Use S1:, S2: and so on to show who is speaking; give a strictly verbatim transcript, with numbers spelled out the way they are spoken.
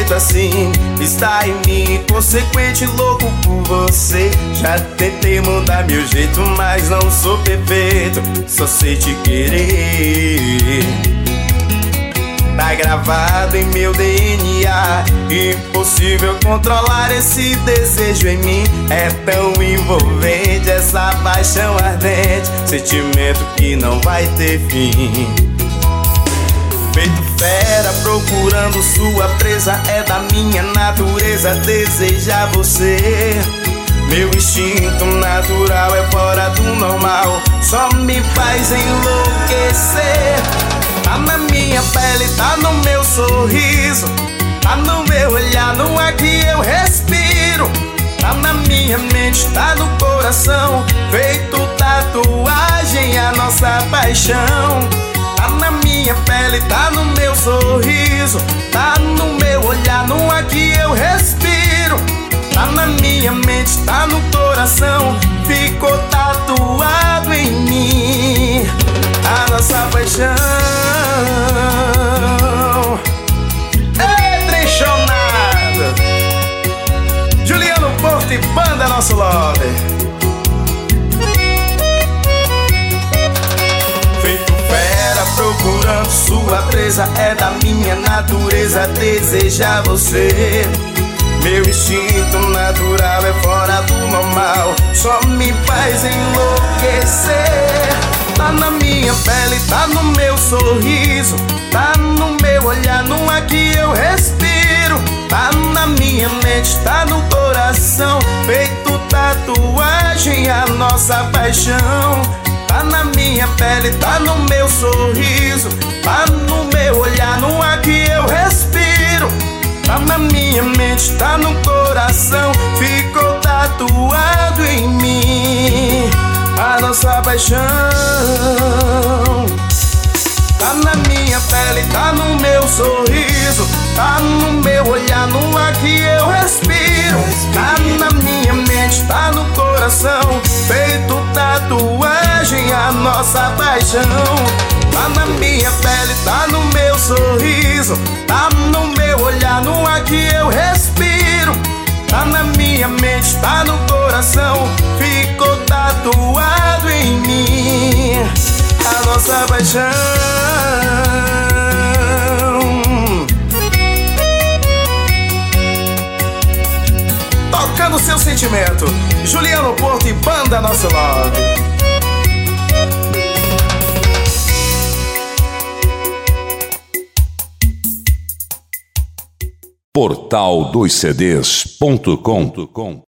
S1: jeito assim está em mim, consequente louco por você. Já tentei mudar meu jeito, mas não sou perfeito, só sei te querer. Tá gravado em meu D N A, impossível controlar esse desejo em mim. É tão envolvente essa paixão ardente, sentimento que não vai ter fim. Feito fera procurando sua presa, é da minha natureza desejar você. Meu instinto natural é fora do normal, só me faz enlouquecer. Tá na minha pele, tá no meu sorriso, tá no meu olhar, no ar que eu respiro. Tá na minha mente, tá no coração, feito tatuagem a nossa paixão. Tá na minha pele, tá no meu sorriso, tá no meu olhar, no ar que eu respiro. Tá na minha mente, tá no coração, ficou tatuado em mim a nossa paixão. Ei, trechonada! Juliano Porto e Banda Nosso Love. Feito fera procurando sua presa, é da minha natureza desejar você. Meu instinto natural é fora do normal, só me faz enlouquecer. Tá na minha pele, tá no meu sorriso, tá no meu olhar, no ar que eu respiro. Tá na minha mente, tá no coração, feito tatuagem a nossa paixão. Tá na minha pele, tá no meu sorriso, tá no meu olhar, no ar que eu respiro. Tá na minha mente, tá no coração, ficou tatuado em mim a nossa paixão. Tá na minha pele, tá no meu sorriso, tá no meu olhar, no ar que eu respiro. Tá na minha mente, tá no coração, feito tatuagem a nossa paixão. Tá na minha pele, tá no meu sorriso, tá no meu olhar, no ar que eu respiro. Tá na minha mente, tá no coração, ficou tatuado em mim a nossa paixão. Tocando seu sentimento, Juliano Porto e Banda Nosso Love.
S2: Portal dois C Ds ponto com